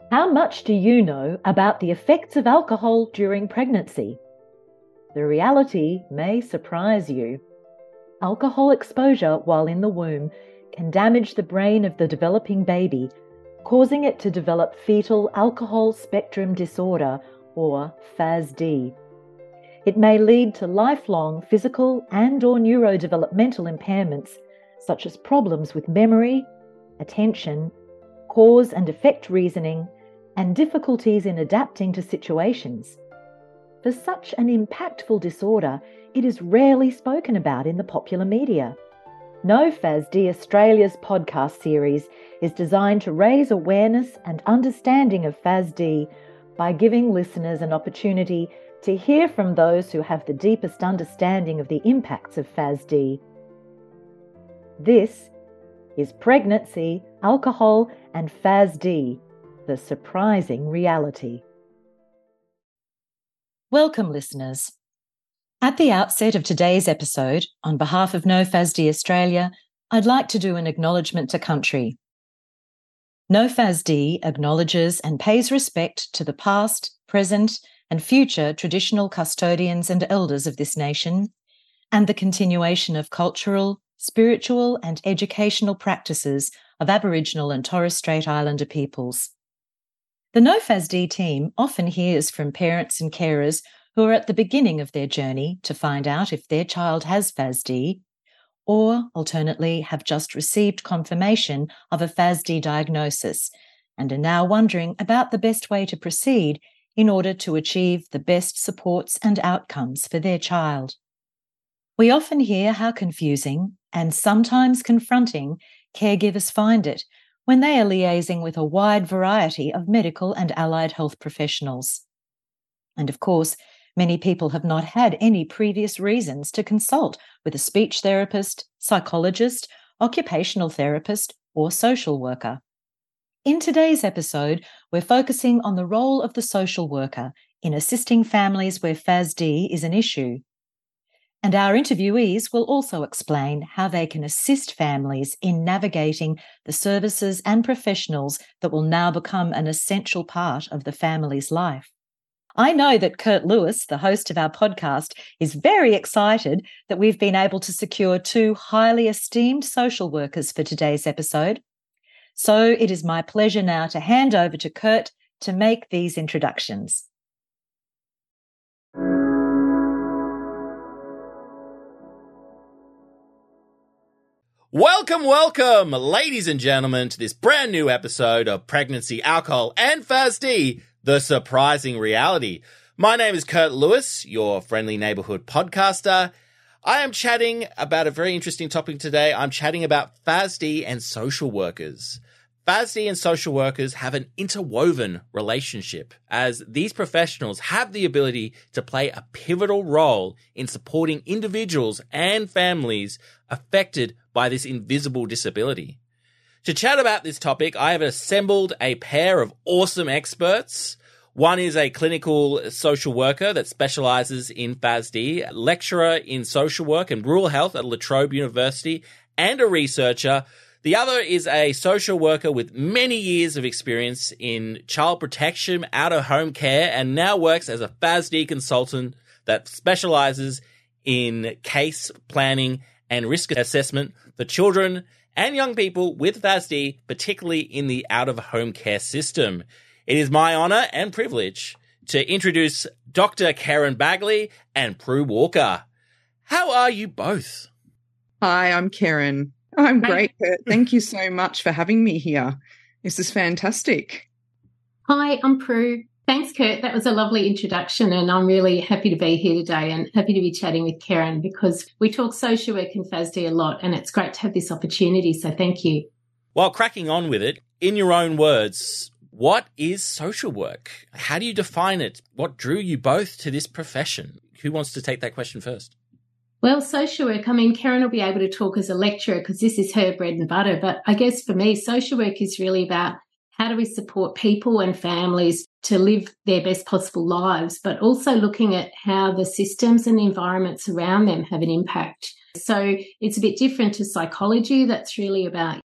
How much do you know about the effects of alcohol during pregnancy? The reality may surprise you. Alcohol exposure while in the womb can damage the brain of the developing baby, causing it to develop fetal alcohol spectrum disorder, or FASD. It may lead to lifelong physical and/or neurodevelopmental impairments, such as problems with memory, attention, cause and effect reasoning, and difficulties in adapting to situations. For such an impactful disorder, it is rarely spoken about in the popular media. No FASD Australia's podcast series is designed to raise awareness and understanding of FASD by giving listeners an opportunity to hear from those who have the deepest understanding of the impacts of FASD. This is Pregnancy, Alcohol and FASD, the surprising reality. Welcome, listeners. At the outset of today's episode, on behalf of No FASD Australia, I'd like to do an acknowledgement to country. No FASD acknowledges and pays respect to the past, present, and future traditional custodians and elders of this nation, and the continuation of cultural, spiritual, and educational practices of Aboriginal and Torres Strait Islander peoples. The No FASD team often hears from parents and carers who are at the beginning of their journey to find out if their child has FASD, or alternately have just received confirmation of a FASD diagnosis and are now wondering about the best way to proceed in order to achieve the best supports and outcomes for their child. We often hear how confusing and sometimes confronting caregivers find it when they are liaising with a wide variety of medical and allied health professionals. And of course, many people have not had any previous reasons to consult with a speech therapist, psychologist, occupational therapist, or social worker. In today's episode, we're focusing on the role of the social worker in assisting families where FASD is an issue. And our interviewees will also explain how they can assist families in navigating the services and professionals that will now become an essential part of the family's life. I know that Kurt Lewis, the host of our podcast, is very excited that we've been able to secure two highly esteemed social workers for today's episode. So it is my pleasure now to hand over to Kurt to make these introductions. Welcome, ladies and gentlemen, to this brand new episode of Pregnancy, Alcohol and FASD, the surprising reality. My name is Kurt Lewis, your friendly neighborhood podcaster. I am chatting about a very interesting topic today. I'm chatting about FASD and social workers. FASD and social workers have an interwoven relationship, as these professionals have the ability to play a pivotal role in supporting individuals and families affected by this invisible disability. To chat about this topic, I have assembled a pair of awesome experts. One is a clinical social worker that specializes in FASD, lecturer in social work and rural health at La Trobe University, and a researcher. The other is a social worker with many years of experience in child protection, out-of-home care, and now works as a FASD consultant that specializes in case planning and risk assessment for children and young people with FASD, particularly in the out-of-home care system. It is my honor and privilege to introduce Dr. Karen Bagley and Prue Walker. How are you both? Hi, I'm Karen. I'm great, Kurt. Thank you so much for having me here. This is fantastic. Hi, I'm Prue. Thanks, Kurt. That was a lovely introduction, and I'm really happy to be here today and happy to be chatting with Karen because we talk social work and FASD a lot, and it's great to have this opportunity, so thank you. While cracking on with it, in your own words, what is social work? How do you define it? What drew you both to this profession? Who wants to take that question first? Well, social work, Karen will be able to talk as a lecturer because this is her bread and butter. But I guess for me, social work is really about how do we support people and families to live their best possible lives, but also looking at how the systems and the environments around them have an impact. So it's a bit different to psychology. That's really about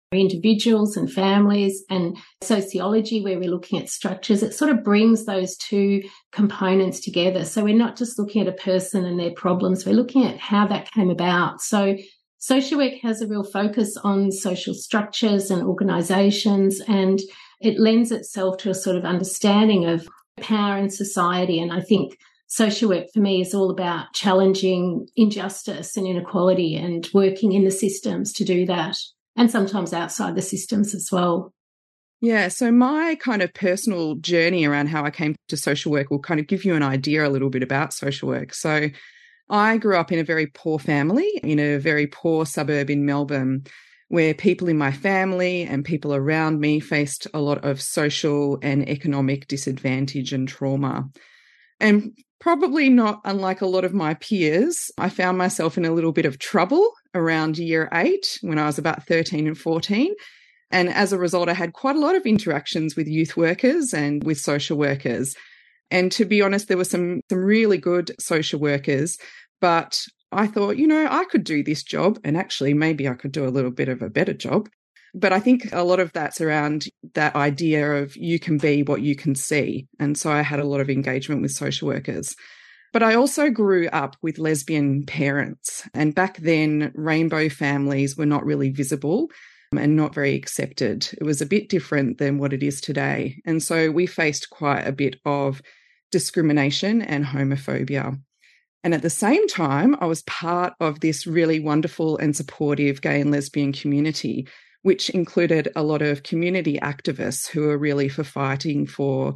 individuals and families, and sociology, where we're looking at structures. It sort of brings those two components together. So we're not just looking at a person and their problems, we're looking at how that came about. So social work has a real focus on social structures and organisations, and it lends itself to a sort of understanding of power in society. And I think social work for me is all about challenging injustice and inequality and working in the systems to do that, and sometimes outside the systems as well. Yeah, so my kind of personal journey around how I came to social work will kind of give you an idea a little bit about social work. So I grew up in a very poor family, in a very poor suburb in Melbourne, where people in my family and people around me faced a lot of social and economic disadvantage and trauma. And probably not unlike a lot of my peers, I found myself in a little bit of trouble around year 8 when I was about 13 and 14. And as a result, I had quite a lot of interactions with youth workers and with social workers. And to be honest, there were some really good social workers, but I thought, I could do this job, and actually maybe I could do a little bit of a better job. But I think a lot of that's around that idea of you can be what you can see. And so I had a lot of engagement with social workers. But I also grew up with lesbian parents. And back then, rainbow families were not really visible and not very accepted. It was a bit different than what it is today. And so we faced quite a bit of discrimination and homophobia. And at the same time, I was part of this really wonderful and supportive gay and lesbian community, which included a lot of community activists who are really for fighting for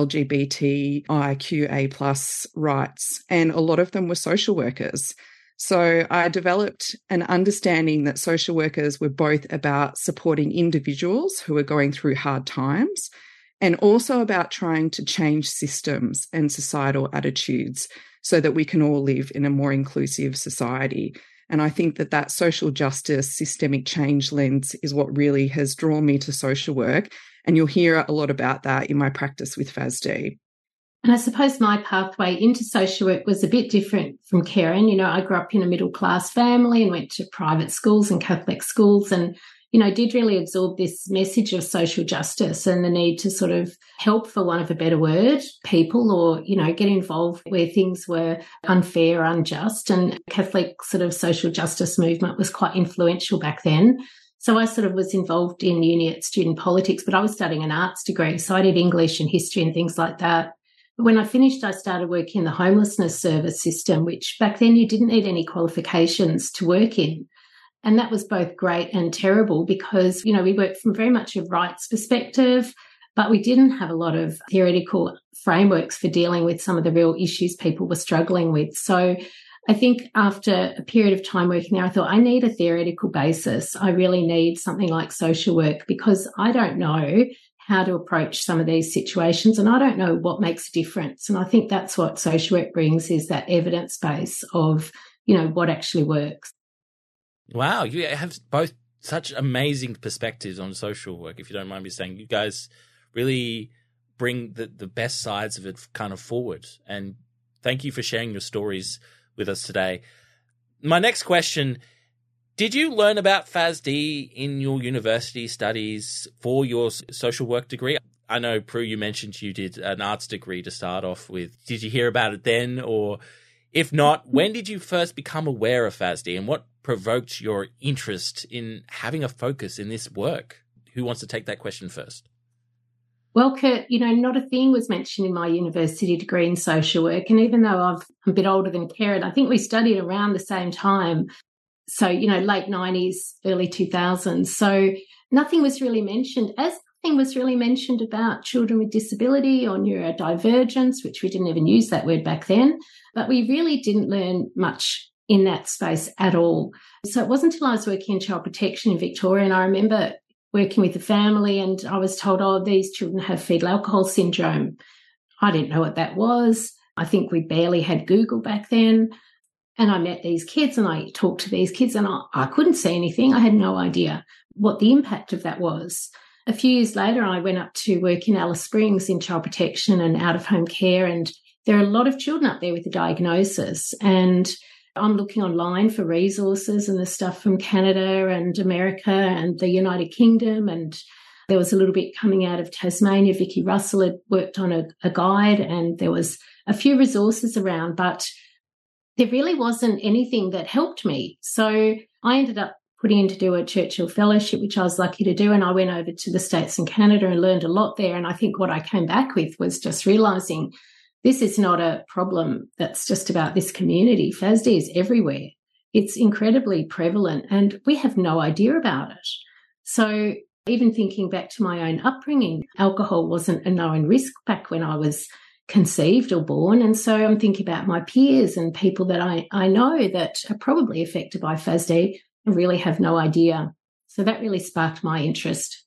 LGBTIQA+ rights. And a lot of them were social workers. So I developed an understanding that social workers were both about supporting individuals who are going through hard times, and also about trying to change systems and societal attitudes so that we can all live in a more inclusive society. And I think that social justice, systemic change lens is what really has drawn me to social work. And you'll hear a lot about that in my practice with FASD. And I suppose my pathway into social work was a bit different from Karen. I grew up in a middle-class family and went to private schools and Catholic schools, and did really absorb this message of social justice and the need to sort of help, for want of a better word, people, or, get involved where things were unfair or unjust. And Catholic sort of social justice movement was quite influential back then. So I sort of was involved in uni at student politics, but I was studying an arts degree. So I did English and history and things like that. But when I finished, I started working in the homelessness service system, which back then you didn't need any qualifications to work in. And that was both great and terrible because, we worked from very much a rights perspective, but we didn't have a lot of theoretical frameworks for dealing with some of the real issues people were struggling with. So I think after a period of time working there, I thought I need a theoretical basis. I really need something like social work because I don't know how to approach some of these situations and I don't know what makes a difference. And I think that's what social work brings, is that evidence base of, what actually works. Wow, you have both such amazing perspectives on social work, if you don't mind me saying. You guys really bring the best sides of it kind of forward. And thank you for sharing your stories with us today. My next question, did you learn about FASD in your university studies for your social work degree? I know, Prue, you mentioned you did an arts degree to start off with. Did you hear about it then? Or if not, when did you first become aware of FASD and what provoked your interest in having a focus in this work? Who wants to take that question first? Well, Kurt, not a thing was mentioned in my university degree in social work. And even though I'm a bit older than Karen, I think we studied around the same time. So, late 90s, early 2000s. So nothing was really mentioned, as nothing was really mentioned about children with disability or neurodivergence, which we didn't even use that word back then. But we really didn't learn much in that space at all. So it wasn't until I was working in child protection in Victoria, and I remember working with the family and I was told, these children have fetal alcohol syndrome. I didn't know what that was. I think we barely had Google back then. And I met these kids and I talked to these kids and I couldn't see anything. I had no idea what the impact of that was. A few years later, I went up to work in Alice Springs in child protection and out-of-home care, and there are a lot of children up there with a diagnosis. And I'm looking online for resources and the stuff from Canada and America and the United Kingdom. And there was a little bit coming out of Tasmania. Vicky Russell had worked on a guide, and there was a few resources around, but there really wasn't anything that helped me. So I ended up putting in to do a Churchill Fellowship, which I was lucky to do. And I went over to the States and Canada and learned a lot there. And I think what I came back with was just realising this is not a problem that's just about this community. FASD is everywhere. It's incredibly prevalent and we have no idea about it. So even thinking back to my own upbringing, alcohol wasn't a known risk back when I was conceived or born. And so I'm thinking about my peers and people that I know that are probably affected by FASD and really have no idea. So that really sparked my interest.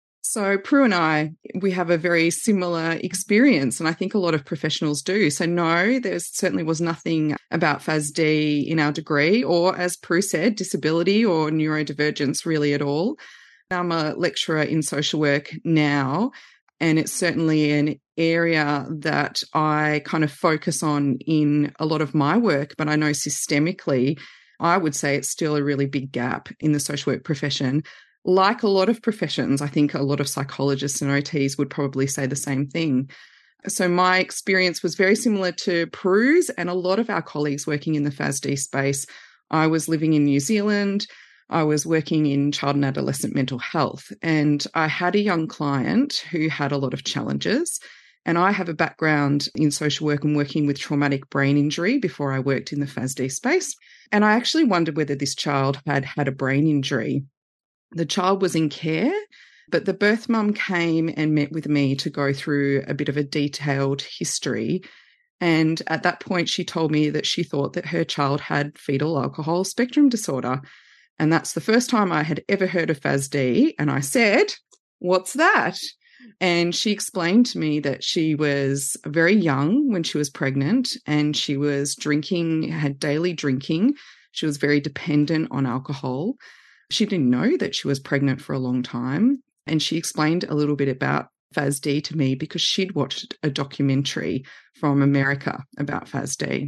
So Prue and I, we have a very similar experience, and I think a lot of professionals do. So no, there certainly was nothing about FASD in our degree, or as Prue said, disability or neurodivergence really at all. I'm a lecturer in social work now, and it's certainly an area that I kind of focus on in a lot of my work, but I know systemically, I would say it's still a really big gap in the social work profession. Like a lot of professions, I think a lot of psychologists and OTs would probably say the same thing. So my experience was very similar to Prue's and a lot of our colleagues working in the FASD space. I was living in New Zealand. I was working in child and adolescent mental health, and I had a young client who had a lot of challenges. And I have a background in social work and working with traumatic brain injury before I worked in the FASD space. And I actually wondered whether this child had had a brain injury. The child was in care, but the birth mum came and met with me to go through a bit of a detailed history. And at that point, she told me that she thought that her child had fetal alcohol spectrum disorder. And that's the first time I had ever heard of FASD. And I said, "What's that?" And she explained to me that she was very young when she was pregnant and she was drinking, had daily drinking. She was very dependent on alcohol. She didn't know that she was pregnant for a long time. And she explained a little bit about FASD to me because she'd watched a documentary from America about FASD.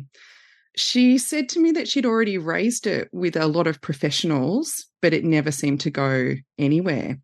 She said to me that she'd already raised it with a lot of professionals, but it never seemed to go anywhere.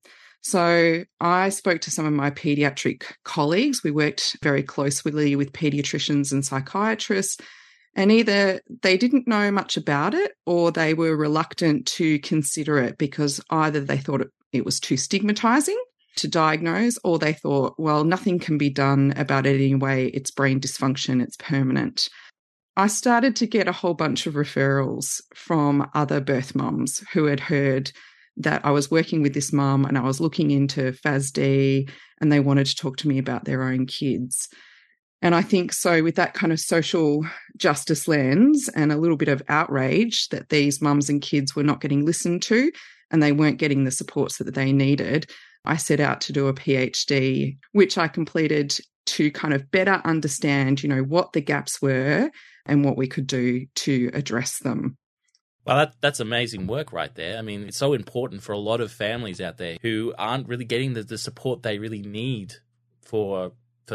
So I spoke to some of my pediatric colleagues. We worked very closely with pediatricians and psychiatrists, and either they didn't know much about it or they were reluctant to consider it because either they thought it was too stigmatizing to diagnose, or they thought, well, nothing can be done about it anyway. It's brain dysfunction. It's permanent. I started to get a whole bunch of referrals from other birth mums who had heard that I was working with this mum and I was looking into FASD, and they wanted to talk to me about their own kids. And I think so with that kind of social justice lens and a little bit of outrage that these mums and kids were not getting listened to and they weren't getting the supports that they needed, I set out to do a PhD, which I completed to kind of better understand, what the gaps were and what we could do to address them. Well, that's amazing work right there. I mean, it's so important for a lot of families out there who aren't really getting the support they really need for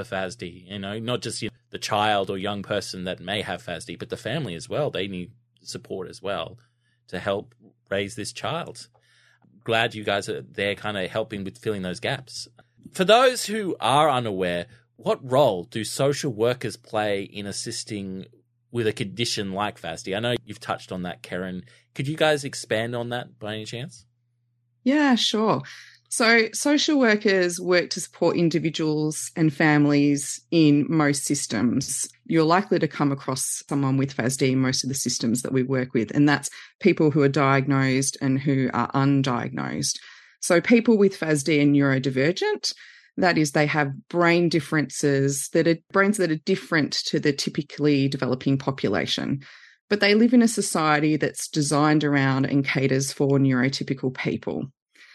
FASD, not just the child or young person that may have FASD, but the family as well. They need support as well to help raise this child. Glad you guys are there kind of helping with filling those gaps. For those who are unaware, what role do social workers play in assisting with a condition like FASD? I know you've touched on that, Karen. Could you guys expand on that by any chance? Yeah, sure. So social workers work to support individuals and families in most systems. You're likely to come across someone with FASD in most of the systems that we work with, and that's people who are diagnosed and who are undiagnosed. So people with FASD are neurodivergent. That is, they have brain differences brains that are different to the typically developing population. But they live in a society that's designed around and caters for neurotypical people.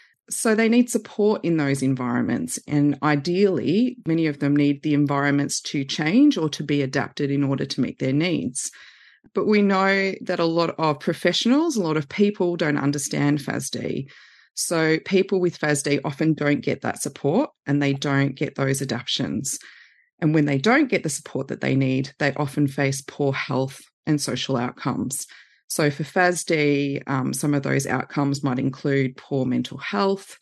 So they need support in those environments. And ideally, many of them need the environments to change or to be adapted in order to meet their needs. But we know that a lot of professionals, a lot of people don't understand FASD. So people with FASD often don't get that support and they don't get those adaptions. And when they don't get the support that they need, they often face poor health and social outcomes. So for FASD, some of those outcomes might include poor mental health,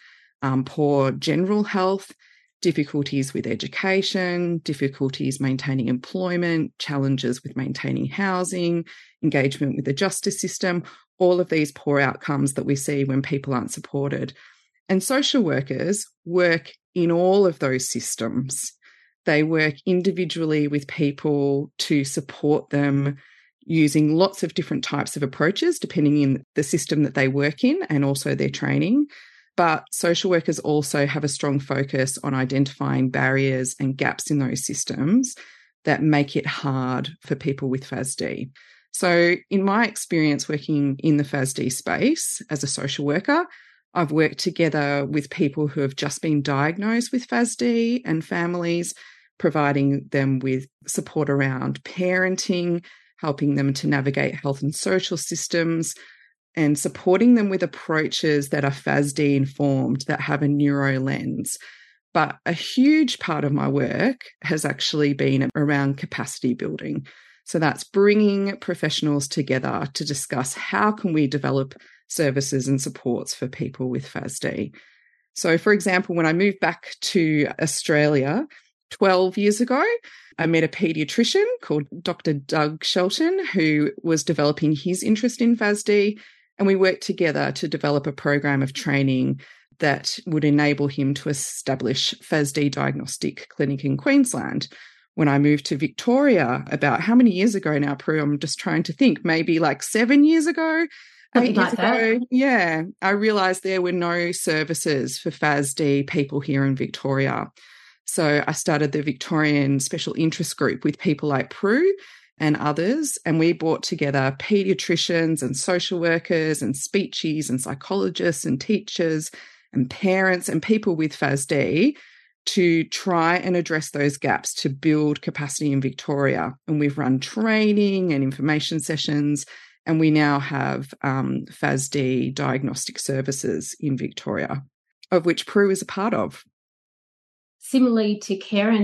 poor general health, difficulties with education, difficulties maintaining employment, challenges with maintaining housing, engagement with the justice system, all of these poor outcomes that we see when people aren't supported. And social workers work in all of those systems. They work individually with people to support them using lots of different types of approaches, depending on the system that they work in and also their training. But social workers also have a strong focus on identifying barriers and gaps in those systems that make it hard for people with FASD. So in my experience working in the FASD space as a social worker, I've worked together with people who have just been diagnosed with FASD and families, providing them with support around parenting, helping them to navigate health and social systems, and supporting them with approaches that are FASD informed, that have a neuro lens. But a huge part of my work has actually been around capacity building. So that's bringing professionals together to discuss how can we develop services and supports for people with FASD. So, for example, when I moved back to Australia 12 years ago, I met a paediatrician called Dr. Doug Shelton, who was developing his interest in FASD, and we worked together to develop a program of training that would enable him to establish FASD diagnostic clinic in Queensland. When I moved to Victoria about how many years ago now, Prue? I'm just trying to think, maybe like 7 years ago, 8 years ago. Yeah, I realised there were no services for FASD people here in Victoria. So I started the Victorian Special Interest Group with people like Prue and others, and we brought together paediatricians and social workers and speechies and psychologists and teachers and parents and people with FASD to try and address those gaps to build capacity in Victoria. And we've run training and information sessions, and we now have FASD diagnostic services in Victoria, of which Prue is a part of. Similarly to Karen,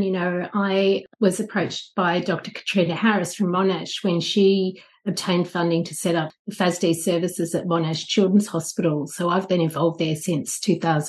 I was approached by Dr. Katrina Harris from Monash when she obtained funding to set up FASD services at Monash Children's Hospital. So I've been involved there since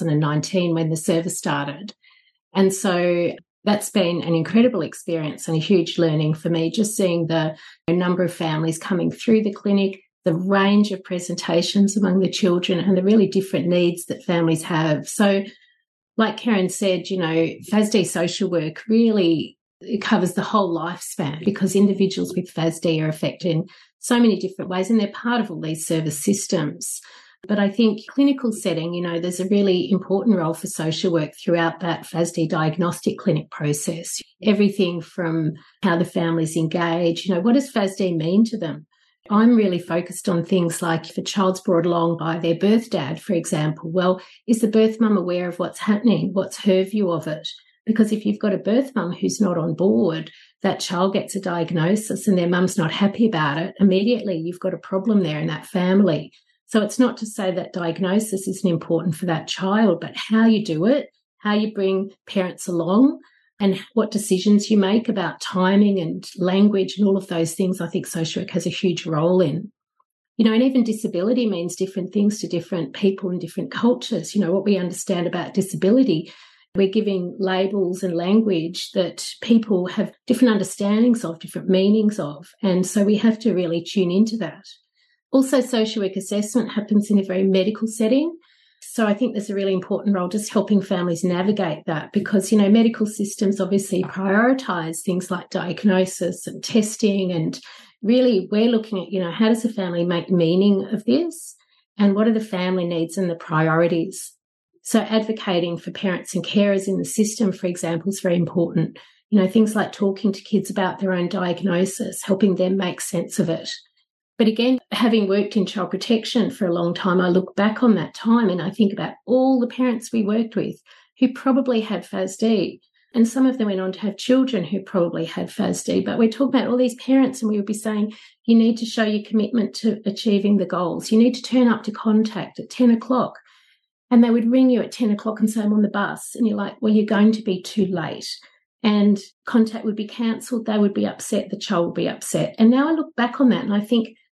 2019 when the service started. And so that's been an incredible experience and a huge learning for me, just seeing the number of families coming through the clinic, the range of presentations among the children, and the really different needs that families have. So like Karen said, FASD social work really it covers the whole lifespan because individuals with FASD are affected in so many different ways and they're part of all these service systems. But I think clinical setting, there's a really important role for social work throughout that FASD diagnostic clinic process. Everything from how the families engage, what does FASD mean to them? I'm really focused on things like if a child's brought along by their birth dad, for example, well, is the birth mum aware of what's happening? What's her view of it? Because if you've got a birth mum who's not on board, that child gets a diagnosis and their mum's not happy about it, immediately you've got a problem there in that family. So it's not to say that diagnosis isn't important for that child, but how you do it, how you bring parents along, and what decisions you make about timing and language and all of those things, I think social work has a huge role in. And even disability means different things to different people in different cultures. What we understand about disability, we're giving labels and language that people have different understandings of, different meanings of. And so we have to really tune into that. Also, social work assessment happens in a very medical setting. So I think there's a really important role just helping families navigate that because, medical systems obviously prioritise things like diagnosis and testing. And really we're looking at, how does a family make meaning of this and what are the family needs and the priorities? So advocating for parents and carers in the system, for example, is very important. Things like talking to kids about their own diagnosis, helping them make sense of it. But again, having worked in child protection for a long time, I look back on that time and I think about all the parents we worked with who probably had FASD. And some of them went on to have children who probably had FASD. But we're talking about all these parents and we would be saying, you need to show your commitment to achieving the goals. You need to turn up to contact at 10 o'clock. And they would ring you at 10 o'clock and say, I'm on the bus. And you're like, well, you're going to be too late. And contact would be cancelled. They would be upset. The child would be upset. And now I look back on that and I think,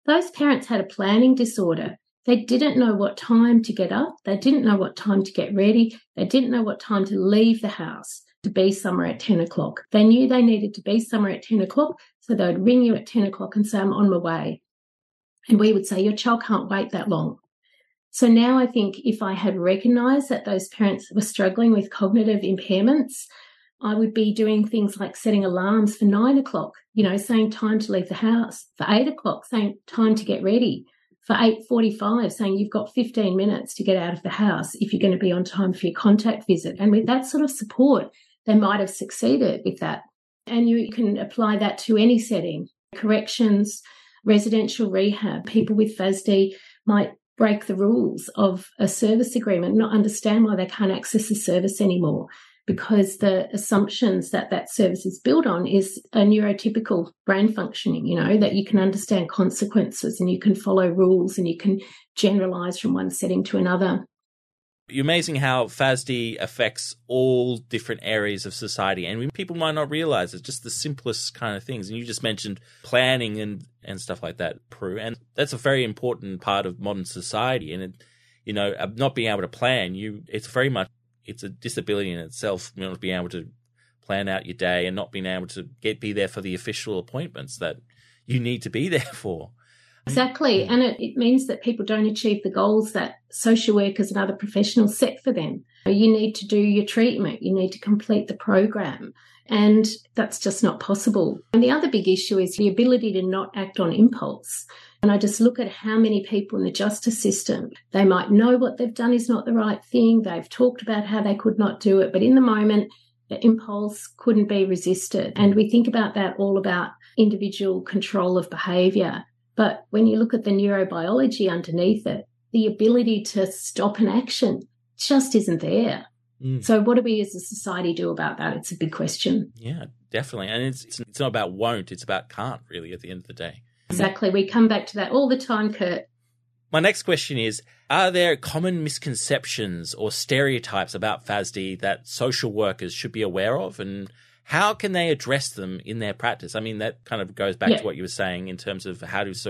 those parents had a planning disorder. They didn't know what time to get up. They didn't know what time to get ready. They didn't know what time to leave the house to be somewhere at 10 o'clock. They knew they needed to be somewhere at 10 o'clock, so they would ring you at 10 o'clock and say, I'm on my way. And we would say, your child can't wait that long. So now I think if I had recognised that those parents were struggling with cognitive impairments, I would be doing things like setting alarms for 9 o'clock, saying time to leave the house, for 8 o'clock, saying time to get ready, for 8:45, saying you've got 15 minutes to get out of the house if you're going to be on time for your contact visit. And with that sort of support, they might have succeeded with that. And you can apply that to any setting, corrections, residential rehab. People with FASD might break the rules of a service agreement, not understand why they can't access the service anymore, because the assumptions that that service is built on is a neurotypical brain functioning, that you can understand consequences and you can follow rules and you can generalise from one setting to another. It's amazing how FASD affects all different areas of society, and people might not realise it's just the simplest kind of things. And you just mentioned planning and stuff like that, Prue, and that's a very important part of modern society. And not being able to plan, it's a disability in itself, not being able to plan out your day and not being able to be there for the official appointments that you need to be there for. Exactly. And it means that people don't achieve the goals that social workers and other professionals set for them. You need to do your treatment. You need to complete the program. And that's just not possible. And the other big issue is the ability to not act on impulse. And I just look at how many people in the justice system, they might know what they've done is not the right thing. They've talked about how they could not do it. But in the moment, the impulse couldn't be resisted. And we think about that all about individual control of behaviour. But when you look at the neurobiology underneath it, the ability to stop an action just isn't there. So what do we as a society do about that? It's a big question. Yeah, definitely. And it's not about won't, it's about can't, really, at the end of the day. Exactly. We come back to that all the time, Kurt. My next question is, are there common misconceptions or stereotypes about FASD that social workers should be aware of, and how can they address them in their practice? I mean, that kind of goes back to what you were saying in terms of how do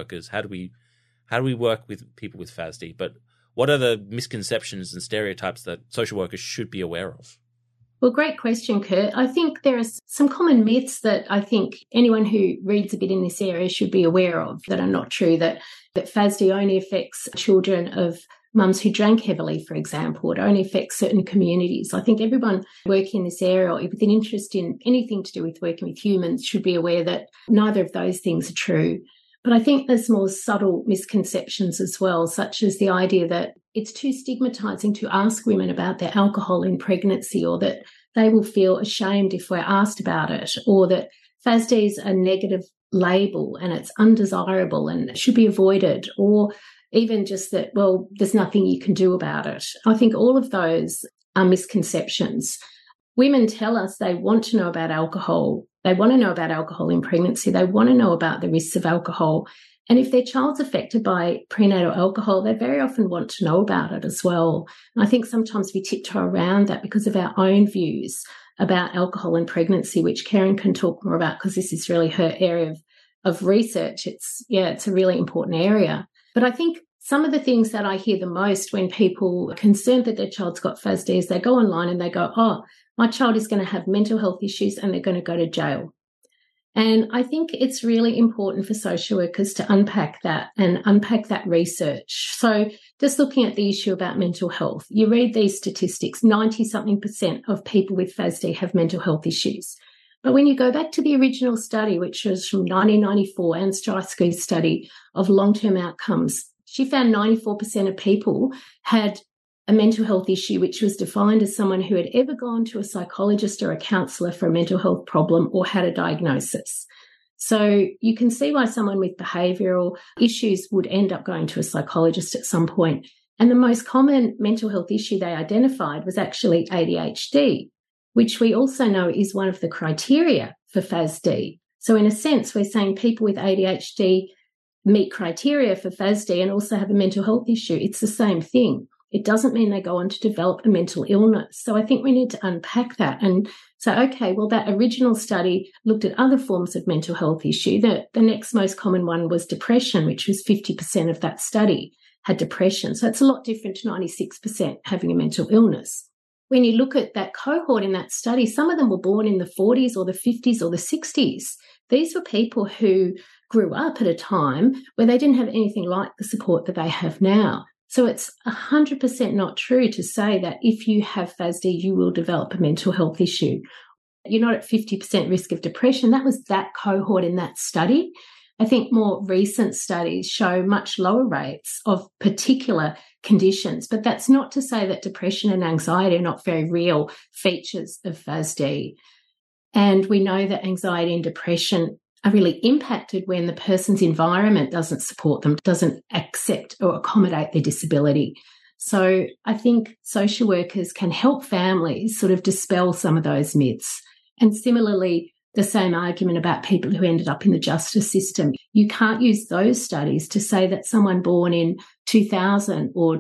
we work with people with FASD, but what are the misconceptions and stereotypes that social workers should be aware of? Well, great question, Kurt. I think there are some common myths that I think anyone who reads a bit in this area should be aware of that are not true, that FASD only affects children of mums who drank heavily, for example. It only affects certain communities. I think everyone working in this area or with an interest in anything to do with working with humans should be aware that neither of those things are true. But I think there's more subtle misconceptions as well, such as the idea that it's too stigmatising to ask women about their alcohol in pregnancy, or that they will feel ashamed if we're asked about it, or that FASD is a negative label and it's undesirable and should be avoided, or even just that, well, there's nothing you can do about it. I think all of those are misconceptions. Women tell us they want to know about alcohol. They want to know about alcohol in pregnancy. They want to know about the risks of alcohol. And if their child's affected by prenatal alcohol, they very often want to know about it as well. And I think sometimes we tiptoe around that because of our own views about alcohol and pregnancy, which Karen can talk more about because this is really her area of research. It's a really important area. But I think some of the things that I hear the most when people are concerned that their child's got FASD is they go online and they go, oh, my child is going to have mental health issues and they're going to go to jail. And I think it's really important for social workers to unpack that and unpack that research. So just looking at the issue about mental health, you read these statistics, 90-something% of people with FASD have mental health issues. But when you go back to the original study, which was from 1994, Anne Streisky's study of long-term outcomes, she found 94% of people had a mental health issue, which was defined as someone who had ever gone to a psychologist or a counsellor for a mental health problem or had a diagnosis. So you can see why someone with behavioural issues would end up going to a psychologist at some point. And the most common mental health issue they identified was actually ADHD, which we also know is one of the criteria for FASD. So in a sense, we're saying people with ADHD meet criteria for FASD and also have a mental health issue. It's the same thing. it doesn't mean they go on to develop a mental illness. So I think we need to unpack that and say, okay, well, that original study looked at other forms of mental health issue. The next most common one was depression, which was 50% of that study had depression. So it's a lot different to 96% having a mental illness. When you look at that cohort in that study, some of them were born in the 40s or the 50s or the 60s. These were people who grew up at a time where they didn't have anything like the support that they have now. So it's 100% not true to say that if you have FASD, you will develop a mental health issue. You're not at 50% risk of depression. That was that cohort in that study. I think more recent studies show much lower rates of particular conditions, but that's not to say that depression and anxiety are not very real features of FASD. And we know that anxiety and depression are really impacted when the person's environment doesn't support them, doesn't accept or accommodate their disability. So I think social workers can help families sort of dispel some of those myths. And similarly, the same argument about people who ended up in the justice system. You can't use those studies to say that someone born in 2000 or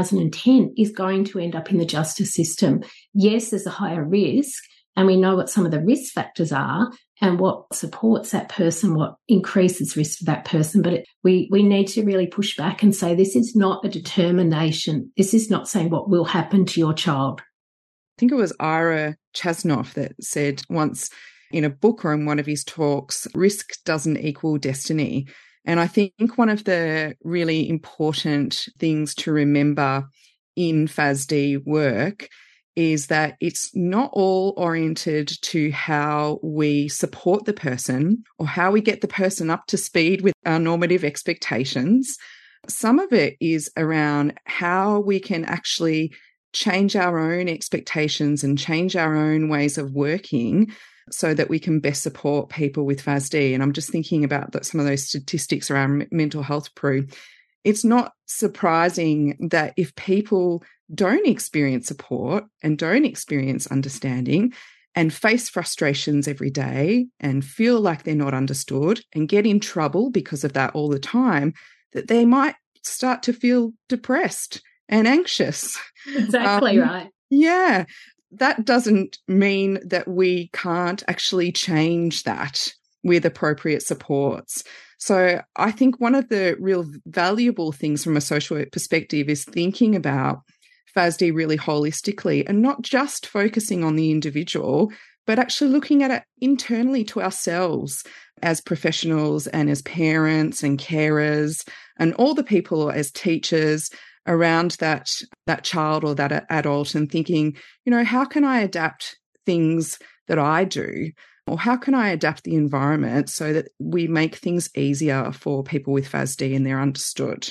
2010 is going to end up in the justice system. Yes, there's a higher risk, and we know what some of the risk factors are and what supports that person, what increases risk for that person. But we need to really push back and say this is not a determination. This is not saying what will happen to your child. I think it was Ira Chasnoff that said once in a book or in one of his talks, risk doesn't equal destiny. And I think one of the really important things to remember in FASD work is that it's not all oriented to how we support the person or how we get the person up to speed with our normative expectations. Some of it is around how we can actually change our own expectations and change our own ways of working so that we can best support people with FASD. And I'm just thinking about some of those statistics around mental health, Prue. It's not surprising that if people don't experience support and don't experience understanding and face frustrations every day and feel like they're not understood and get in trouble because of that all the time, that they might start to feel depressed and anxious. Exactly right. Yeah. That doesn't mean that we can't actually change that with appropriate supports. So I think one of the real valuable things from a social work perspective is thinking about FASD really holistically and not just focusing on the individual, but actually looking at it internally to ourselves as professionals and as parents and carers and all the people as teachers around that child or that adult and thinking, how can I adapt things that I do? Or how can I adapt the environment so that we make things easier for people with FASD and they're understood?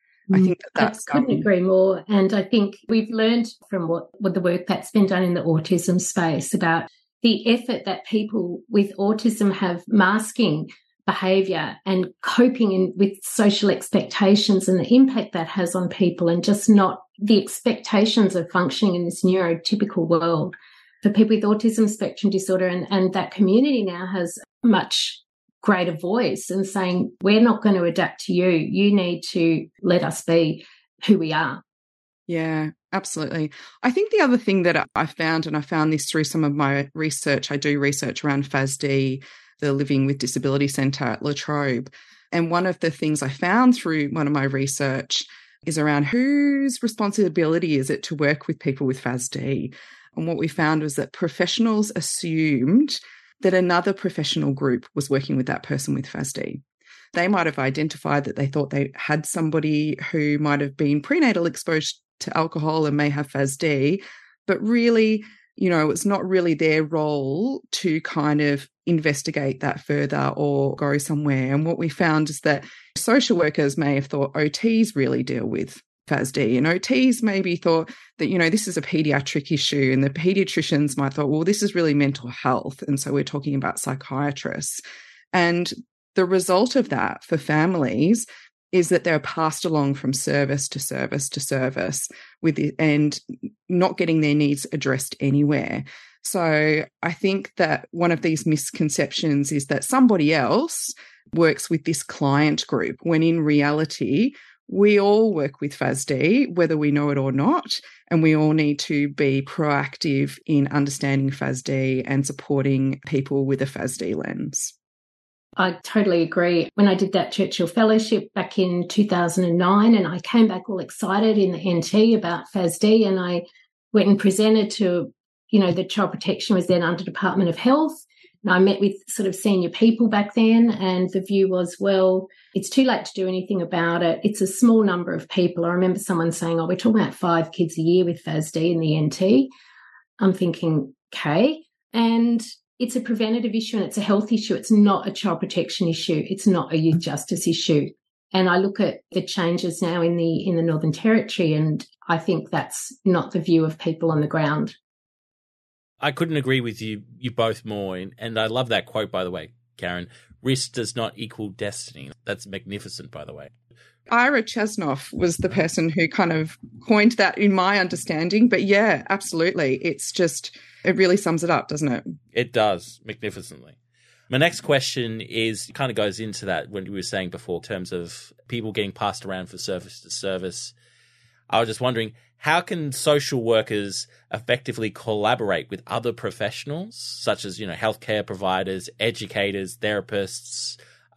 I think that's... I couldn't agree more. And I think we've learned from what the work that's been done in the autism space about the effort that people with autism have masking behaviour and coping with social expectations and the impact that has on people and just not the expectations of functioning in this neurotypical world. For people with autism spectrum disorder and that community now has much greater voice and saying, we're not going to adapt to you. You need to let us be who we are. Yeah, absolutely. I think the other thing that I found, and I found this through some of my research, I do research around FASD, the Living with Disability Centre at La Trobe. And one of the things I found through one of my research is around whose responsibility is it to work with people with FASD. And what we found was that professionals assumed that another professional group was working with that person with FASD. They might have identified that they thought they had somebody who might have been prenatal exposed to alcohol and may have FASD, but really, it's not really their role to kind of investigate that further or go somewhere. And what we found is that social workers may have thought OTs really deal with FASD, and OTs maybe thought that, this is a pediatric issue, and the pediatricians might thought, well, this is really mental health, and so we're talking about psychiatrists. And the result of that for families is that they're passed along from service to service to service and not getting their needs addressed anywhere. So I think that one of these misconceptions is that somebody else works with this client group, when in reality, we all work with FASD, whether we know it or not, and we all need to be proactive in understanding FASD and supporting people with a FASD lens. I totally agree. When I did that Churchill Fellowship back in 2009, and I came back all excited in the NT about FASD, and I went and presented to, the Child Protection was then under Department of Health. And I met with sort of senior people back then, and the view was, well, it's too late to do anything about it. It's a small number of people. I remember someone saying, we're talking about 5 kids a year with FASD in the NT. I'm thinking, okay. And it's a preventative issue and it's a health issue. It's not a child protection issue. It's not a youth justice issue. And I look at the changes now in the Northern Territory, and I think that's not the view of people on the ground. I couldn't agree with you both more. And I love that quote, by the way, Karen. Risk does not equal destiny. That's magnificent, by the way. Ira Chesnoff was the person who kind of coined that in my understanding. But yeah, absolutely. It's just, it really sums it up, doesn't it? It does, magnificently. My next question kind of goes into that when you were saying before in terms of people getting passed around for service to service. I was just wondering, how can social workers effectively collaborate with other professionals, such as, healthcare providers, educators, therapists,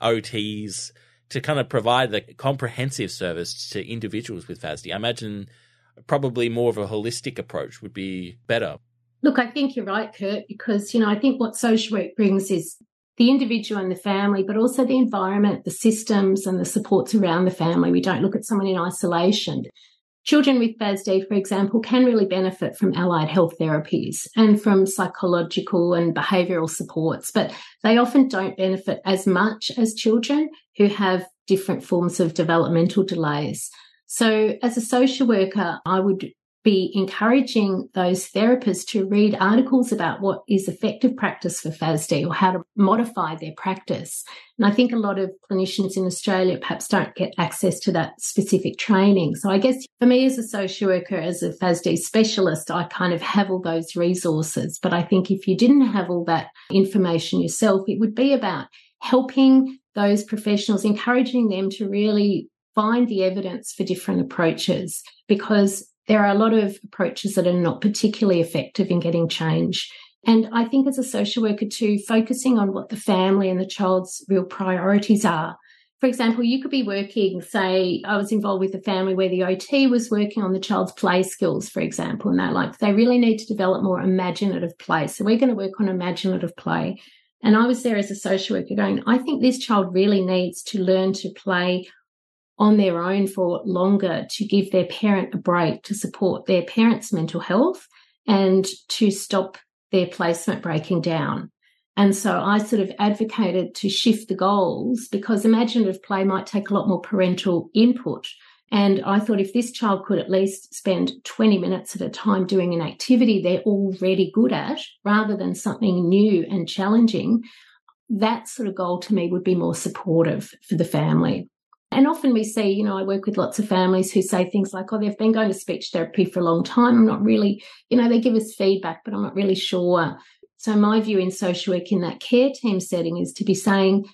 OTs, to kind of provide the comprehensive service to individuals with FASD? I imagine probably more of a holistic approach would be better. Look, I think you're right, Kurt, because, I think what social work brings is the individual and the family, but also the environment, the systems and the supports around the family. We don't look at someone in isolation. Children with FASD, for example, can really benefit from allied health therapies and from psychological and behavioural supports, but they often don't benefit as much as children who have different forms of developmental delays. So as a social worker, I would be encouraging those therapists to read articles about what is effective practice for FASD or how to modify their practice. And I think a lot of clinicians in Australia perhaps don't get access to that specific training. So I guess for me as a social worker, as a FASD specialist, I kind of have all those resources. But I think if you didn't have all that information yourself, it would be about helping those professionals, encouraging them to really find the evidence for different approaches, because there are a lot of approaches that are not particularly effective in getting change. And I think as a social worker too, focusing on what the family and the child's real priorities are. For example, you could be working, say, I was involved with a family where the OT was working on the child's play skills, for example, and they really need to develop more imaginative play. So we're going to work on imaginative play. And I was there as a social worker going, I think this child really needs to learn to play on their own for longer, to give their parent a break, to support their parent's mental health and to stop their placement breaking down. And so I sort of advocated to shift the goals, because imaginative play might take a lot more parental input. And I thought if this child could at least spend 20 minutes at a time doing an activity they're already good at, rather than something new and challenging, that sort of goal to me would be more supportive for the family. And often we see, I work with lots of families who say things like, they've been going to speech therapy for a long time. I'm not really, they give us feedback, but I'm not really sure. So my view in social work in that care team setting is to be saying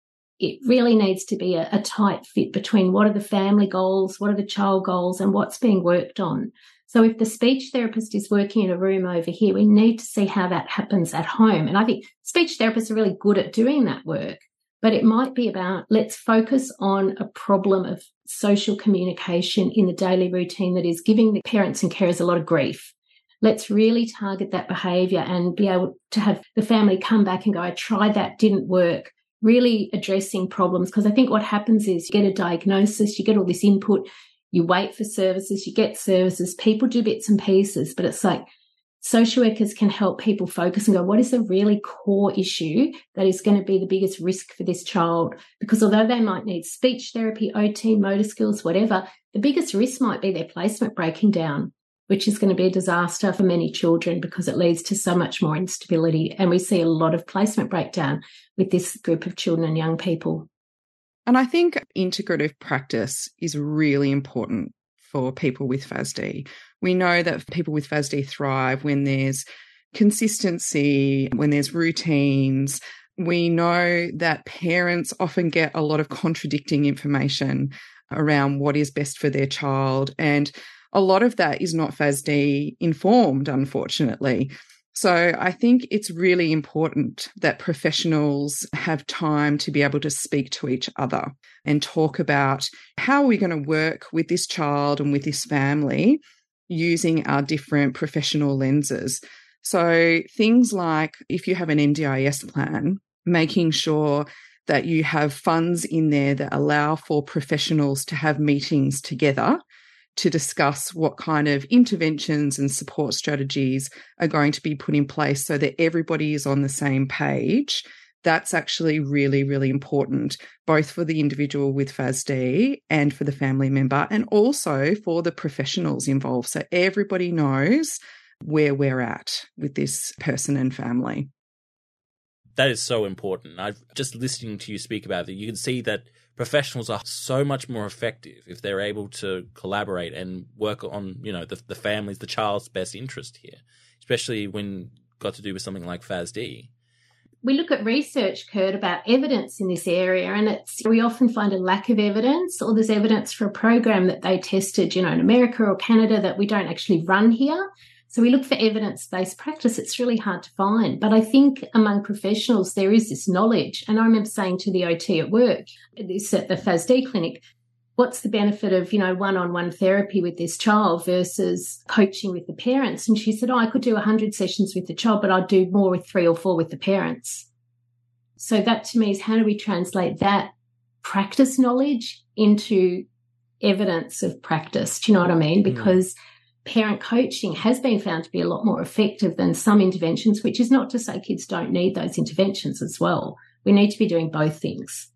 it really needs to be a tight fit between what are the family goals, what are the child goals, and what's being worked on. So if the speech therapist is working in a room over here, we need to see how that happens at home. And I think speech therapists are really good at doing that work. But it might be about, let's focus on a problem of social communication in the daily routine that is giving the parents and carers a lot of grief. Let's really target that behaviour and be able to have the family come back and go, I tried that, didn't work. Really addressing problems, because I think what happens is you get a diagnosis, you get all this input, you wait for services, you get services, people do bits and pieces, but it's like, social workers can help people focus and go, what is the really core issue that is going to be the biggest risk for this child? Because although they might need speech therapy, OT, motor skills, whatever, the biggest risk might be their placement breaking down, which is going to be a disaster for many children because it leads to so much more instability. And we see a lot of placement breakdown with this group of children and young people. And I think integrative practice is really important for people with FASD. We know that people with FASD thrive when there's consistency, when there's routines. We know that parents often get a lot of contradicting information around what is best for their child. And a lot of that is not FASD informed, unfortunately. So I think it's really important that professionals have time to be able to speak to each other and talk about how are we going to work with this child and with this family using our different professional lenses. So things like if you have an NDIS plan, making sure that you have funds in there that allow for professionals to have meetings together to discuss what kind of interventions and support strategies are going to be put in place so that everybody is on the same page. That's actually really, really important, both for the individual with FASD and for the family member, and also for the professionals involved. So everybody knows where we're at with this person and family. That is so important. I've just listening to you speak about it, you can see that professionals are so much more effective if they're able to collaborate and work on, the family's, the child's best interest here, especially when got to do with something like FASD. We look at research, Kurt, about evidence in this area, and we often find a lack of evidence, or there's evidence for a program that they tested, in America or Canada that we don't actually run here. So we look for evidence-based practice. It's really hard to find. But I think among professionals, there is this knowledge. And I remember saying to the OT at work, this at the FASD clinic, what's the benefit of, one-on-one therapy with this child versus coaching with the parents? And she said, I could do 100 sessions with the child, but I'd do more with 3 or 4 with the parents. So that to me is how do we translate that practice knowledge into evidence of practice? Do you know what I mean? Because parent coaching has been found to be a lot more effective than some interventions, which is not to say kids don't need those interventions as well. We need to be doing both things.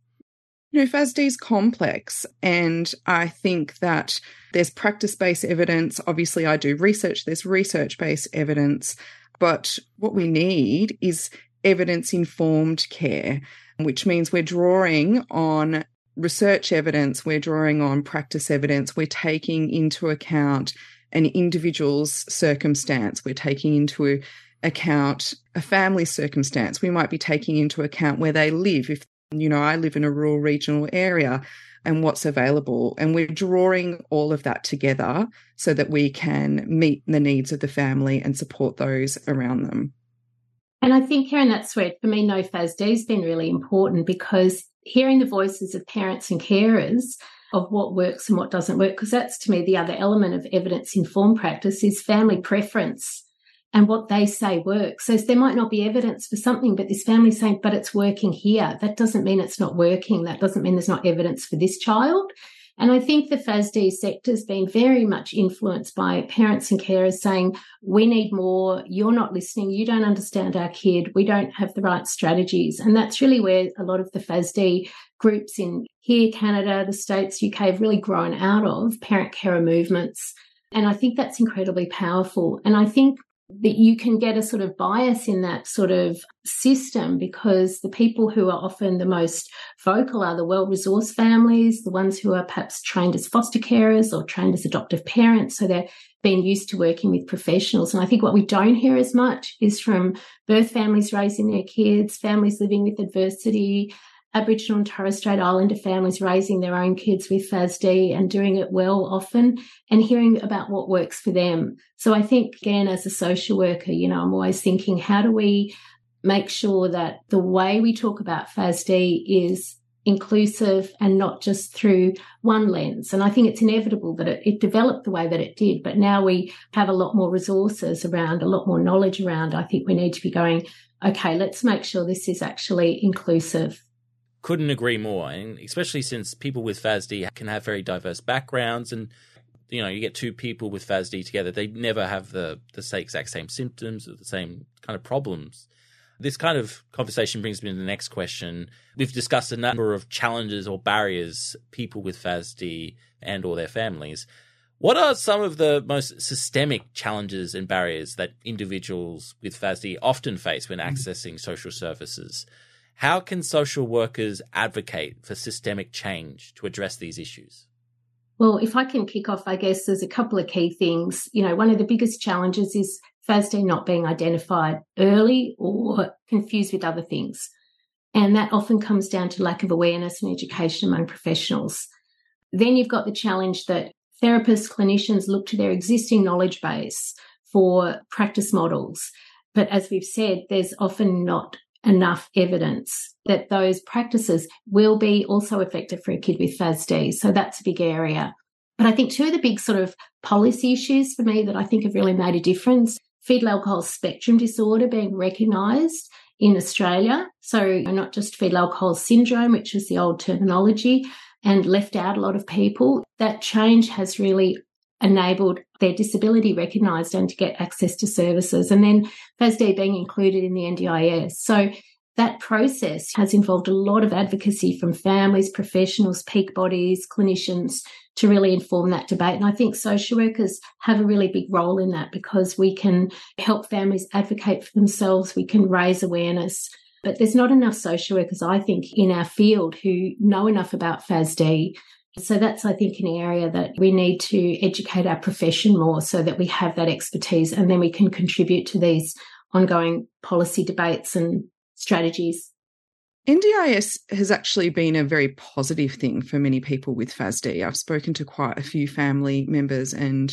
FASD is complex, and I think that there's practice-based evidence. Obviously, I do research. There's research-based evidence. But what we need is evidence-informed care, which means we're drawing on research evidence, we're drawing on practice evidence, we're taking into account an individual's circumstance, we're taking into account a family's circumstance, we might be taking into account where they live. If, I live in a rural regional area and what's available, and we're drawing all of that together so that we can meet the needs of the family and support those around them. And I think, Karen, that's where, for me, No FASD has been really important, because hearing the voices of parents and carers of what works and what doesn't work, because that's, to me, the other element of evidence-informed practice is family preference and what they say works. So there might not be evidence for something, but this family's saying, but it's working here. That doesn't mean it's not working. That doesn't mean there's not evidence for this child. And I think the FASD sector has been very much influenced by parents and carers saying, we need more, you're not listening, you don't understand our kid, we don't have the right strategies. And that's really where a lot of the FASD groups in here, Canada, the States, UK have really grown out of parent carer movements. And I think that's incredibly powerful. And I think that you can get a sort of bias in that sort of system, because the people who are often the most vocal are the well-resourced families, the ones who are perhaps trained as foster carers or trained as adoptive parents. So they're being used to working with professionals. And I think what we don't hear as much is from birth families raising their kids, families living with adversity, Aboriginal and Torres Strait Islander families raising their own kids with FASD and doing it well often, and hearing about what works for them. So I think, again, as a social worker, I'm always thinking, how do we make sure that the way we talk about FASD is inclusive and not just through one lens? And I think it's inevitable that it developed the way that it did, but now we have a lot more resources around, a lot more knowledge around. I think we need to be going, okay, let's make sure this is actually inclusive. Couldn't agree more, and especially since people with FASD can have very diverse backgrounds, and you get 2 people with FASD together, they never have the exact same symptoms or the same kind of problems. This kind of conversation brings me to the next question. We've discussed a number of challenges or barriers people with FASD and or their families. What are some of the most systemic challenges and barriers that individuals with FASD often face when accessing social services? How can social workers advocate for systemic change to address these issues? Well, if I can kick off, I guess there's a couple of key things. One of the biggest challenges is FASD not being identified early or confused with other things. And that often comes down to lack of awareness and education among professionals. Then you've got the challenge that therapists, clinicians look to their existing knowledge base for practice models. But as we've said, there's often not enough evidence that those practices will be also effective for a kid with FASD. So that's a big area. But I think two of the big sort of policy issues for me that I think have really made a difference, fetal alcohol spectrum disorder being recognised in Australia. So not just fetal alcohol syndrome, which is the old terminology, and left out a lot of people. That change has really enabled their disability recognised and to get access to services. And then FASD being included in the NDIS. So that process has involved a lot of advocacy from families, professionals, peak bodies, clinicians to really inform that debate. And I think social workers have a really big role in that because we can help families advocate for themselves, we can raise awareness. But there's not enough social workers, I think, in our field who know enough about FASD. So that's, I think, an area that we need to educate our profession more so that we have that expertise and then we can contribute to these ongoing policy debates and strategies. NDIS has actually been a very positive thing for many people with FASD. I've spoken to quite a few family members and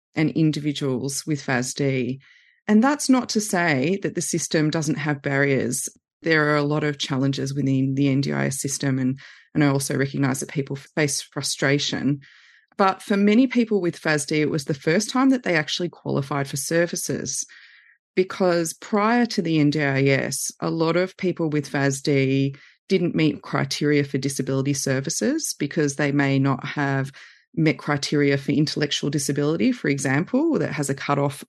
individuals with FASD. And that's not to say that the system doesn't have barriers. There are a lot of challenges within the NDIS system, and I also recognise that people face frustration. But for many people with FASD, it was the first time that they actually qualified for services, because prior to the NDIS, a lot of people with FASD didn't meet criteria for disability services because they may not have met criteria for intellectual disability, for example, that has a cutoff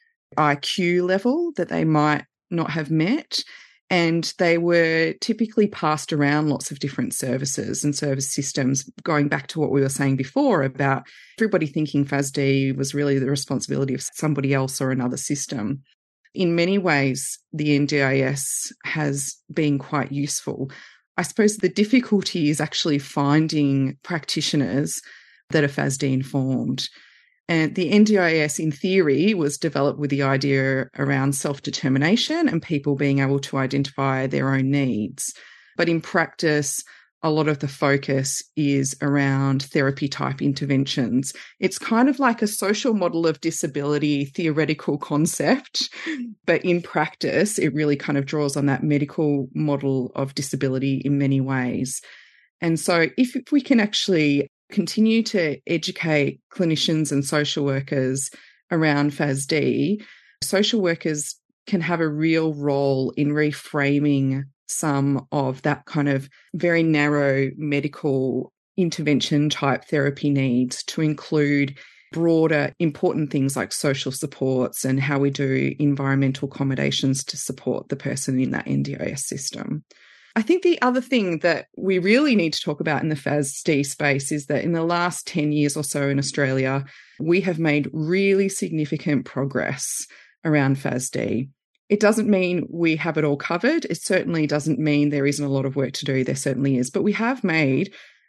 IQ level that they might not have met. And they were typically passed around lots of different services and service systems, going back to what we were saying before about everybody thinking FASD was really the responsibility of somebody else or another system. In many ways, the NDIS has been quite useful. I suppose the difficulty is actually finding practitioners that are FASD informed. And the NDIS, in theory, was developed with the idea around self-determination and people being able to identify their own needs. But in practice, a lot of the focus is around therapy-type interventions. It's kind of like a social model of disability theoretical concept, but in practice, it really kind of draws on that medical model of disability in many ways. And so if we can actually continue to educate clinicians and social workers around FASD, social workers can have a real role in reframing some of that kind of very narrow medical intervention type therapy needs to include broader important things like social supports and how we do environmental accommodations to support the person in that NDIS system. I think the other thing that we really need to talk about in the FASD space is that in the last 10 years or so in Australia, we have made really significant progress around FASD. It doesn't mean we have it all covered. It certainly doesn't mean there isn't a lot of work to do. There certainly is. But we have made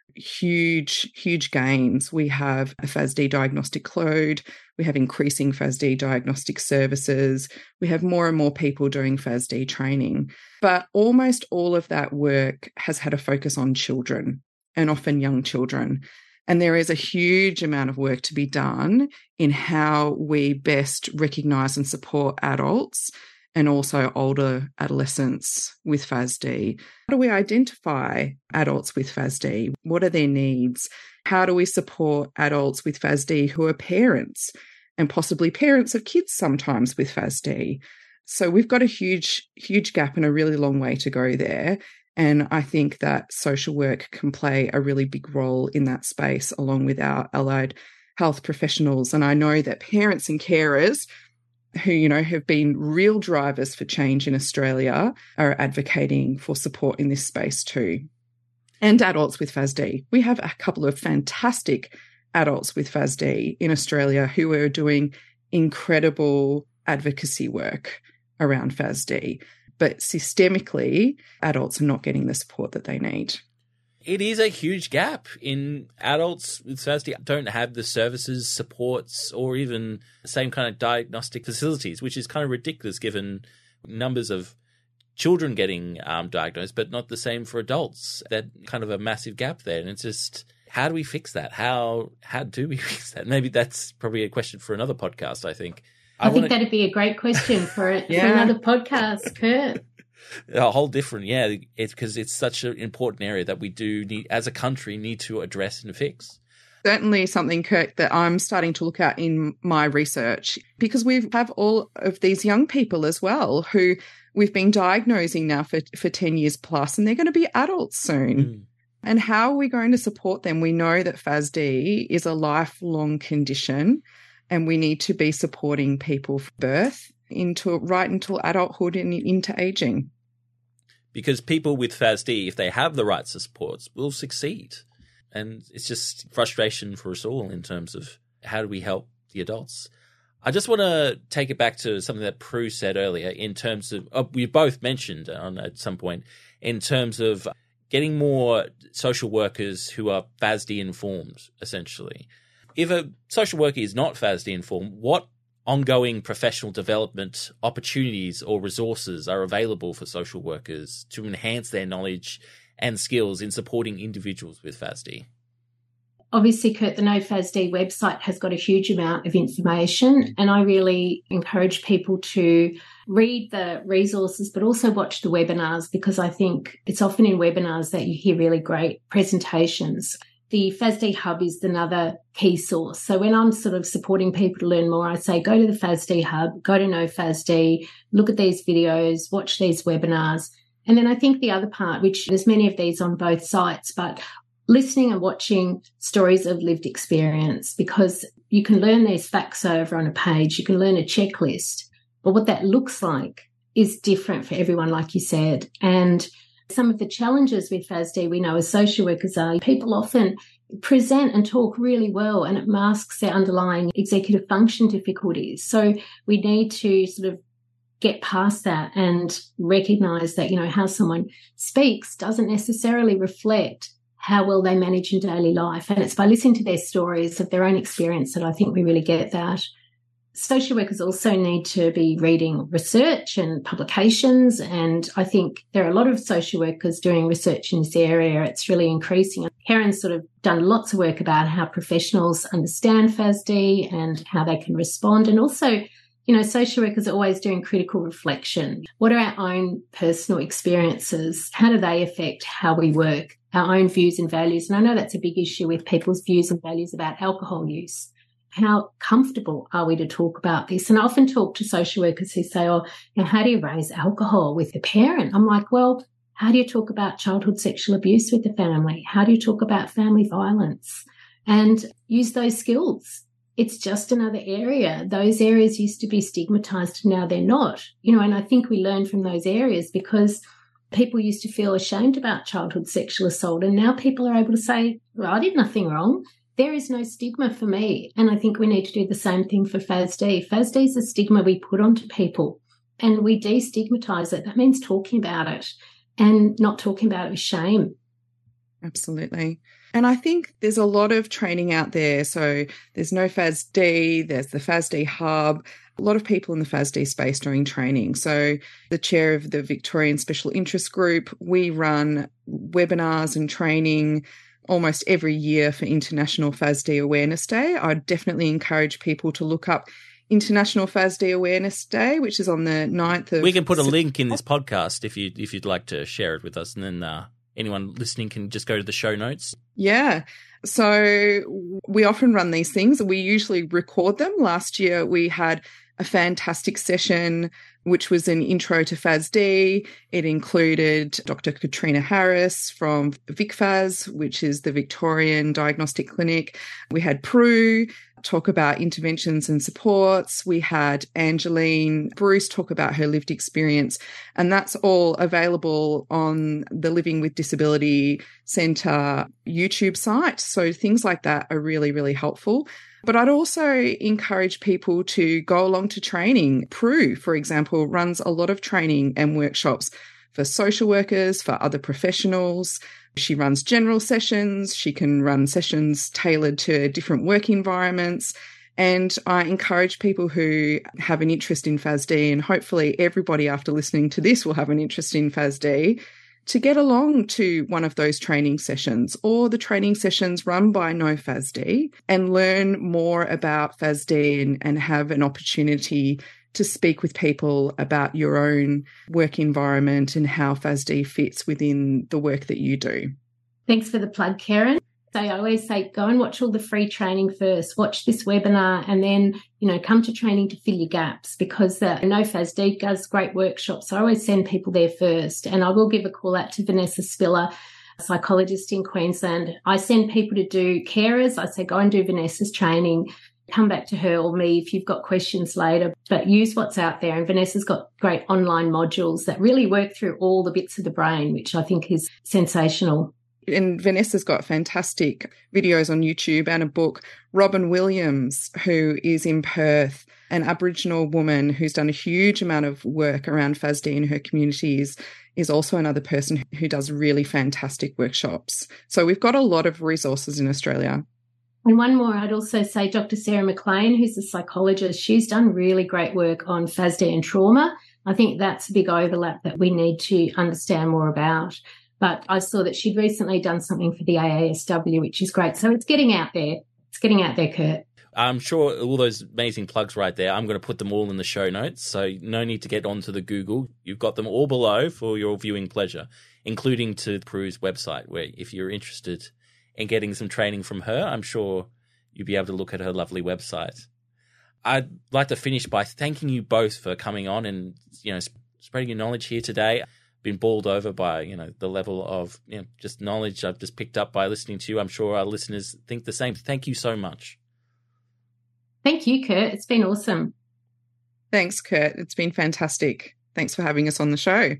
huge gains. We have a FASD diagnostic load. We have increasing FASD diagnostic services. We have more and more people doing FASD training. But almost all of that work has had a focus on children, and often young children. And there is a huge amount of work to be done in how we best recognise and support adults and also older adolescents with FASD. How do we identify adults with FASD? What are their needs? How do we support adults with FASD who are parents and possibly parents of kids sometimes with FASD? So we've got a huge gap and a really long way to go there. And I think that social work can play a really big role in that space along with our allied health professionals. And I know that parents and carers who, have been real drivers for change in Australia are advocating for support in this space too. And adults with FASD. We have a couple of fantastic adults with FASD in Australia who are doing incredible advocacy work around FASD. But systemically, adults are not getting the support that they need. It is a huge gap in adults with FASD don't have the services, supports, or even the same kind of diagnostic facilities, which is kind of ridiculous given numbers of children getting diagnosed, but not the same for adults. That kind of a massive gap there. And it's just, how do we fix that? How do we fix that? Maybe that's probably a question for another podcast, I think. I think that'd be a great question for another podcast, Kurt. A whole different, it's because it's such an important area that we do need, as a country, need to address and fix. Certainly something, Kirk, that I'm starting to look at in my research, because we have all of these young people as well who we've been diagnosing now for 10 years plus, and they're going to be adults soon. Mm. And how are we going to support them? We know that FASD is a lifelong condition, and we need to be supporting people from birth right until adulthood and into aging. Because people with FASD, if they have the right supports, will succeed. And it's just frustration for us all in terms of how do we help the adults. I just want to take it back to something that Prue said earlier in terms of, we both mentioned at some point, in terms of getting more social workers who are FASD informed, essentially. If a social worker is not FASD informed, what ongoing professional development opportunities or resources are available for social workers to enhance their knowledge and skills in supporting individuals with FASD? Obviously, Kurt, the No FASD website has got a huge amount of information, and I really encourage people to read the resources but also watch the webinars, because I think it's often in webinars that you hear really great presentations. The FASD Hub is another key source. So when I'm sort of supporting people to learn more, I say go to the FASD Hub, go to No FASD, look at these videos, watch these webinars. And then I think the other part, which there's many of these on both sites, but listening and watching stories of lived experience, because you can learn these facts over on a page, you can learn a checklist, but what that looks like is different for everyone, like you said. And some of the challenges with FASD we know as social workers are people often present and talk really well, and it masks their underlying executive function difficulties. So we need to sort of get past that and recognise that, how someone speaks doesn't necessarily reflect how well they manage in daily life. And it's by listening to their stories of their own experience that I think we really get that. Social workers also need to be reading research and publications, and I think there are a lot of social workers doing research in this area. It's really increasing. Karen's sort of done lots of work about how professionals understand FASD and how they can respond, and also, social workers are always doing critical reflection. What are our own personal experiences? How do they affect how we work, our own views and values? And I know that's a big issue with people's views and values about alcohol use. How comfortable are we to talk about this? And I often talk to social workers who say, how do you raise alcohol with a parent? I'm like, well, how do you talk about childhood sexual abuse with the family? How do you talk about family violence? And use those skills. It's just another area. Those areas used to be stigmatized, and now they're not. And I think we learn from those areas because people used to feel ashamed about childhood sexual assault, and now people are able to say, well, I did nothing wrong. There is no stigma for me. And I think we need to do the same thing for FASD. FASD is a stigma we put onto people, and we destigmatize it. That means talking about it and not talking about it with shame. Absolutely. And I think there's a lot of training out there. So there's No FASD, there's the FASD Hub. A lot of people in the FASD space doing training. So the chair of the Victorian Special Interest Group, we run webinars and training almost every year for International FASD Awareness Day. I'd definitely encourage people to look up International FASD Awareness Day, which is on the 9th of... We can put a link in this podcast if you'd like to share it with us, and then anyone listening can just go to the show notes. Yeah. So we often run these things. We usually record them. Last year we had a fantastic session, which was an intro to FASD. It included Dr. Katrina Harris from VicFAS, which is the Victorian Diagnostic Clinic. We had Prue talk about interventions and supports. We had Angeline Bruce talk about her lived experience. And that's all available on the Living with Disability Centre YouTube site. So things like that are really, really helpful. But I'd also encourage people to go along to training. Prue, for example, runs a lot of training and workshops for social workers, for other professionals. She runs general sessions. She can run sessions tailored to different work environments. And I encourage people who have an interest in FASD, and hopefully everybody after listening to this will have an interest in FASD, to get along to one of those training sessions or the training sessions run by NoFASD and learn more about FASD and have an opportunity to speak with people about your own work environment and how FASD fits within the work that you do. Thanks for the plug, Karen. So I always say, go and watch all the free training first, watch this webinar, and then, come to training to fill your gaps, because the NoFASD does great workshops. So I always send people there first. And I will give a call out to Vanessa Spiller, a psychologist in Queensland. I send people to do carers. I say, go and do Vanessa's training. Come back to her or me if you've got questions later, but use what's out there. And Vanessa's got great online modules that really work through all the bits of the brain, which I think is sensational. And Vanessa's got fantastic videos on YouTube and a book. Robin Williams, who is in Perth, an Aboriginal woman who's done a huge amount of work around FASD in her communities, is also another person who does really fantastic workshops. So we've got a lot of resources in Australia. And one more, I'd also say Dr. Sarah McLean, who's a psychologist, she's done really great work on FASD and trauma. I think that's a big overlap that we need to understand more about. But I saw that she'd recently done something for the AASW, which is great. So it's getting out there. It's getting out there, Kurt. I'm sure all those amazing plugs right there, I'm going to put them all in the show notes. So no need to get onto the Google. You've got them all below for your viewing pleasure, including to Prue's website, where if you're interested in getting some training from her, I'm sure you'll be able to look at her lovely website. I'd like to finish by thanking you both for coming on and, spreading your knowledge here today. Been bowled over by, the level of, just knowledge I've just picked up by listening to you. I'm sure our listeners think the same. Thank you so much. Thank you, Kurt. It's been awesome. Thanks, Kurt. It's been fantastic. Thanks for having us on the show.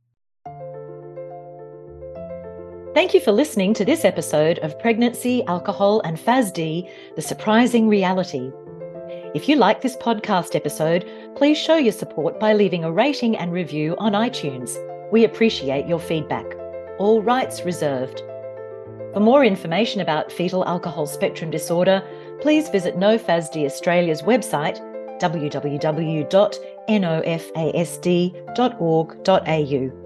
Thank you for listening to this episode of Pregnancy, Alcohol and FASD, The Surprising Reality. If you like this podcast episode, please show your support by leaving a rating and review on iTunes. We appreciate your feedback. All rights reserved. For more information about fetal alcohol spectrum disorder, please visit NoFASD Australia's website, www.nofasd.org.au.